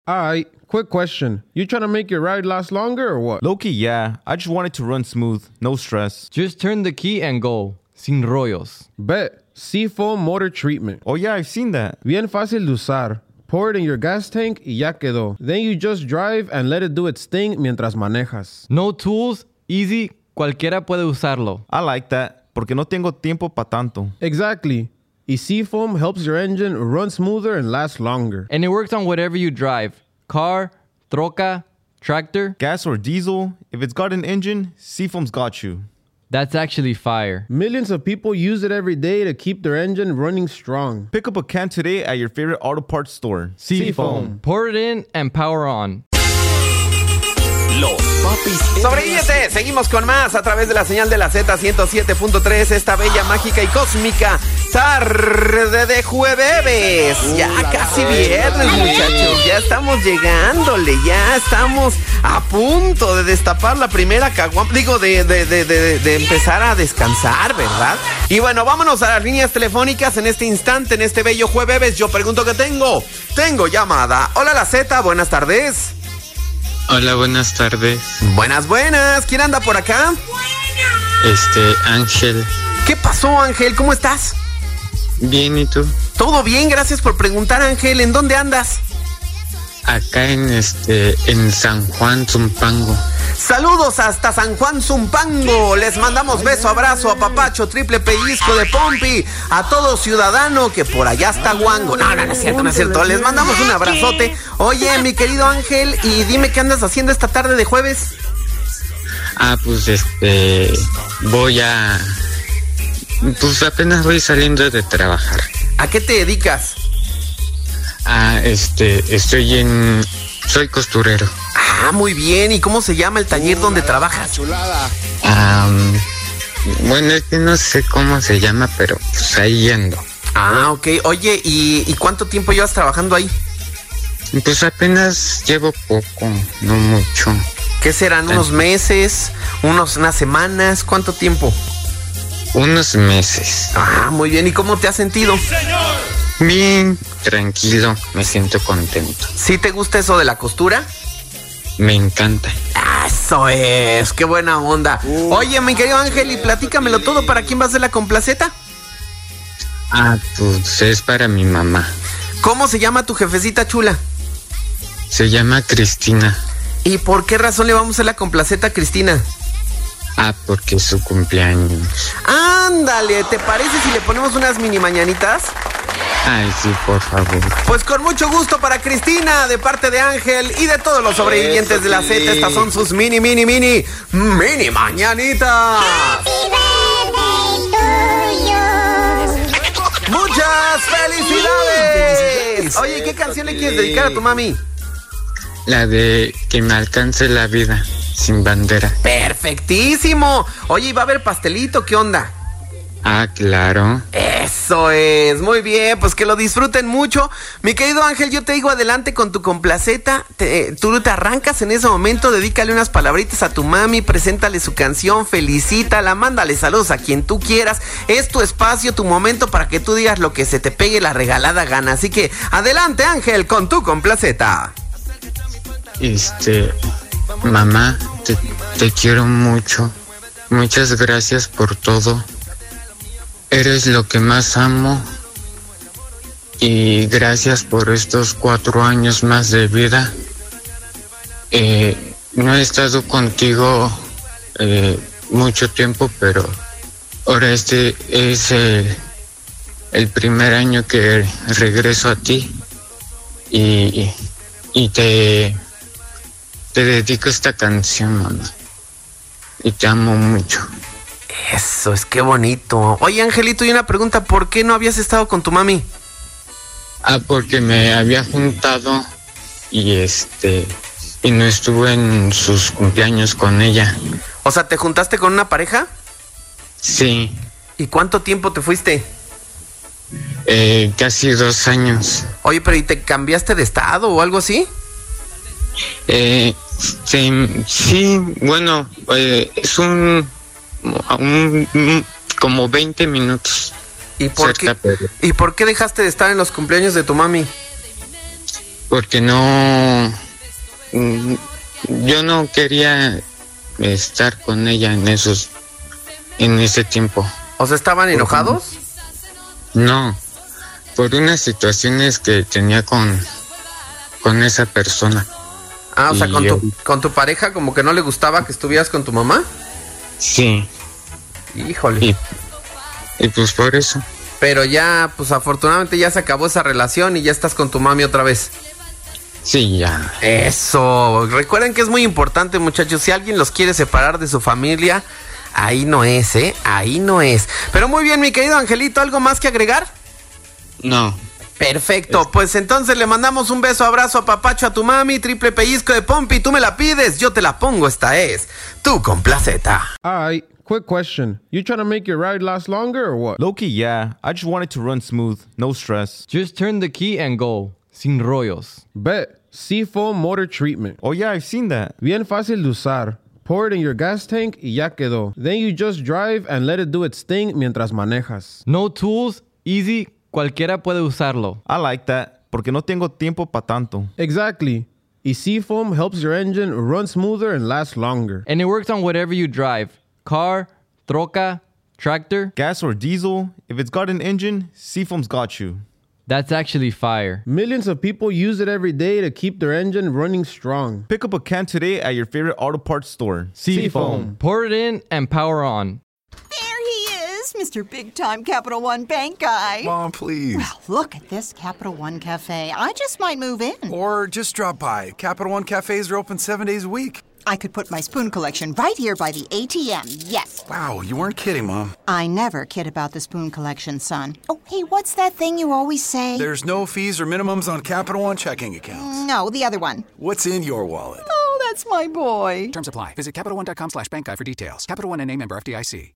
Alright, quick question. You trying to make your ride last longer or what? Low-key, yeah. I just want it to run smooth. No stress. Just turn the key and go. Sin rollos. Bet. Seafoam motor treatment. Oh yeah, I've seen that. Bien fácil de usar. Pour it in your gas tank y ya quedó. Then you just drive and let it do its thing mientras manejas. No tools, easy, cualquiera puede usarlo. I like that, porque no tengo tiempo pa' tanto. Exactly. Y Seafoam helps your engine run smoother and last longer. And it works on whatever you drive. Car, troca, tractor. Gas or diesel, if it's got an engine, Seafoam's got you. That's actually fire. Millions of people use it every day to keep their engine running strong. Pick up a can today at your favorite auto parts store. Seafoam. Pour it in and power on. Los papis. Sobreviviente, seguimos con más a través de la señal de la Z 107.3, esta bella, mágica y cósmica tarde de jueves. Ya casi viernes, muchachos. Ya estamos llegándole, ya estamos a punto de destapar la primera caguama. Digo, de empezar a descansar, ¿verdad? Y bueno, vámonos a las líneas telefónicas en este instante, en este bello jueves. Yo pregunto qué tengo. Tengo llamada. Hola, la Z, buenas tardes. Hola, buenas tardes. Buenas. ¿Quién anda por acá? Ángel. ¿Qué pasó, Ángel? ¿Cómo estás? Bien, ¿y tú? Todo bien, gracias por preguntar, Ángel. ¿En dónde andas? Acá en San Juan, Zumpango. Saludos hasta San Juan, Zumpango. Les mandamos beso, abrazo, apapacho, triple pellizco de pompi a todo ciudadano que por allá está guango. No es cierto. Les mandamos un abrazote. Oye, mi querido Ángel, y dime qué andas haciendo esta tarde de jueves. Pues apenas voy saliendo de trabajar. ¿A qué te dedicas? Soy costurero. Muy bien. ¿Y cómo se llama el taller donde trabajas? Bueno, es que no sé cómo se llama, pero pues ahí ando. Ok. Oye, ¿y cuánto tiempo llevas trabajando ahí? Pues apenas llevo poco, no mucho. ¿Qué serán? ¿Unos meses? ¿Unas semanas? ¿Cuánto tiempo? Unos meses. Muy bien. ¿Y cómo te has sentido? Bien, tranquilo, me siento contento. ¿Sí te gusta eso de la costura? Me encanta. Eso es, qué buena onda. Oye, mi querido Ángel, y platícamelo todo. ¿Para quién va a ser la complaceta? Pues es para mi mamá. ¿Cómo se llama tu jefecita chula? Se llama Cristina. ¿Y por qué razón le vamos a hacer la complaceta a Cristina? Porque es su cumpleaños. Ándale, ¿te parece si le ponemos unas mini mañanitas? Ay, sí, por favor. Pues con mucho gusto para Cristina, de parte de Ángel y de todos los sobrevivientes de la Z. Estas son sus mini mañanitas. ¡Muchas felicidades! Oye, ¿qué canción le quieres dedicar a tu mami? La de Que me alcance la vida sin bandera. ¡Perfectísimo! Oye, ¿y va a haber pastelito? ¿Qué onda? Claro. Eso es, muy bien, pues que lo disfruten mucho. Mi querido Ángel, yo te digo adelante con tu complaceta. Tú te arrancas en ese momento, dedícale unas palabritas a tu mami, preséntale su canción, felicítala, mándale saludos a quien tú quieras. Es tu espacio, tu momento para que tú digas lo que se te pegue la regalada gana. Así que adelante, Ángel, con tu complaceta. Mamá, te quiero mucho. Muchas gracias por todo. Eres lo que más amo y gracias por estos 4 años más de vida. No he estado contigo mucho tiempo, pero ahora es el primer año que regreso a ti y te dedico esta canción, mamá, y te amo mucho. Eso es, qué bonito. Oye, Angelito, y una pregunta, ¿por qué no habías estado con tu mami? Porque me había juntado y no estuve en sus cumpleaños con ella. O sea, ¿te juntaste con una pareja? Sí. ¿Y cuánto tiempo te fuiste? Casi 2 años. Oye, pero ¿y te cambiaste de estado o algo así? Sí, bueno, es como 20 minutos. ¿Y por qué dejaste de estar en los cumpleaños de tu mami? porque yo no quería estar con ella en ese tiempo. O sea, ¿estaban enojados? No, por unas situaciones que tenía con esa persona. O sea, con tu pareja como que no le gustaba que estuvieras con tu mamá. Sí. Híjole. Y pues por eso. Pero ya, pues afortunadamente ya se acabó esa relación y ya estás con tu mami otra vez. Sí, ya. Eso. Recuerden que es muy importante, muchachos. Si alguien los quiere separar de su familia, ahí no es, ¿eh? Ahí no es. Pero muy bien, mi querido Angelito, ¿algo más que agregar? No. Perfecto, pues entonces le mandamos un beso, abrazo a papacho a tu mami, triple pellizco de pompi, tú me la pides, yo te la pongo, esta es Tu Complaceta. Alright, quick question. You trying to make your ride last longer or what? Low-key, yeah. I just want it to run smooth. No stress. Just turn the key and go. Sin rollos. Bet. Seafoam Motor Treatment. Oh, yeah, I've seen that. Bien fácil de usar. Pour it in your gas tank y ya quedó. Then you just drive and let it do its thing mientras manejas. No tools, easy, cualquiera puede usarlo. I like that, porque no tengo tiempo pa' tanto. Exactly. Y Seafoam helps your engine run smoother and last longer. And it works on whatever you drive. Car, troca, tractor. Gas or diesel, if it's got an engine, Seafoam's got you. That's actually fire. Millions of people use it every day to keep their engine running strong. Pick up a can today at your favorite auto parts store. Seafoam. Pour it in and power on. There he is, Mr. Big Time Capital One Bank guy. Mom, please. Well, look at this Capital One Cafe. I just might move in. Or just drop by. Capital One cafes are open 7 days a week. I could put my spoon collection right here by the ATM, yes. Wow, you weren't kidding, Mom. I never kid about the spoon collection, son. Oh, hey, what's that thing you always say? There's no fees or minimums on Capital One checking accounts. No, the other one. What's in your wallet? Oh, that's my boy. Terms apply. Visit CapitalOne.com/bankguy for details. Capital One NA, member FDIC.